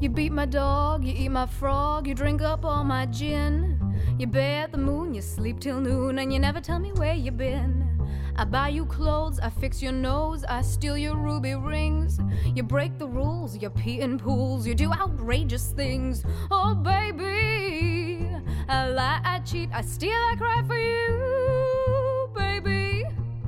You beat my dog, you eat my frog, you drink up all my gin. You bear the moon, you sleep till noon, and you never tell me where you been. I buy you clothes, I fix your nose, I steal your ruby rings. You break the rules, you pee in pools, you do outrageous things. Oh baby, I lie, I cheat, I steal, I cry for you, baby.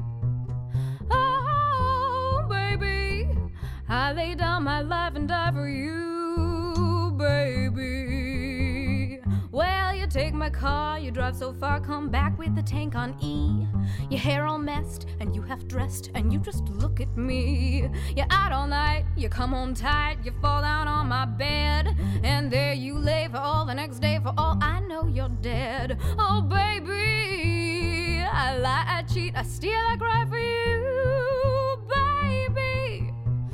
Oh baby, I lay down my life and die for you, baby. Well, you take my car, you drive so far, come back with the tank on E. Your hair all messed, and you half dressed, and you just look at me. You're out all night, you come home tired, you fall down on my bed, and there you lay for all the next day, for all I know you're dead. Oh baby, I lie, I cheat, I steal, I cry for you, baby.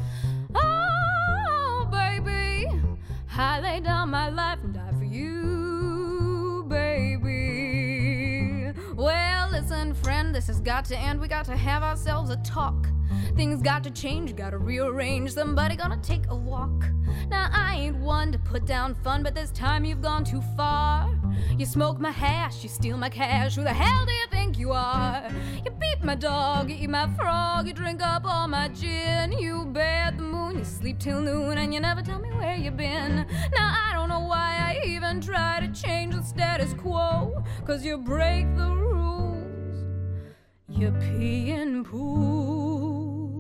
Oh baby, I lay down my life and die for you, baby. Well, listen, friend, this has got to end. We got to have ourselves a talk. Things got to change, gotta rearrange. Somebody gonna take a walk. Now, I ain't one to put down fun, but this time you've gone too far. You smoke my hash, you steal my cash. Who the hell do you think you are? You beat my dog, you eat my frog, you drink up all my gin. You bear the moon, you sleep till noon, and you never tell me where you've been. Now, I don't know why I even try to change the status quo, 'cause you break the rules, you pee in pools.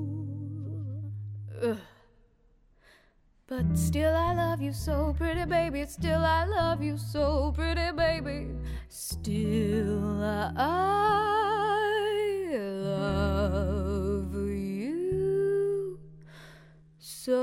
Ugh. But still I love you so, pretty baby. Still I love you so, pretty baby. Still I love you so.